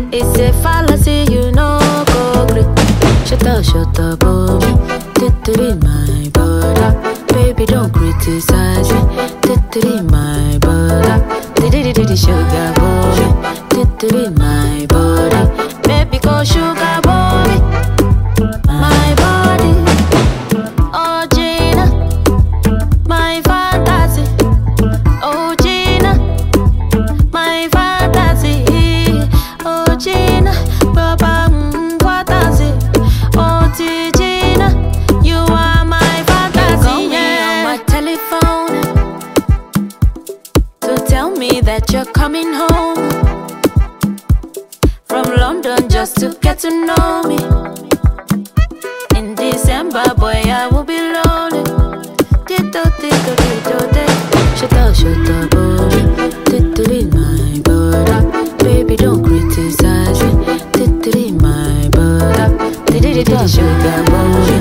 It's a fallacy, you know, go green. Shut up, oh me. Titty my brother. Baby, don't criticize me. Titty my brother. Diddy sugar boy. Titty my body. Baby, go sugar boy. My body. Oh Gina, my fantasy. Oh Gina, my fantasy. Oh Gina, Baba fantasy. Oh Gina, you are my fantasy. Call me on my telephone to tell me that you're coming home from London just to get to know me. In December, boy, I will be lonely. Shut up, boy. Titty my brother. Baby, don't criticize me. Titty my brother. Diddy sugar boy.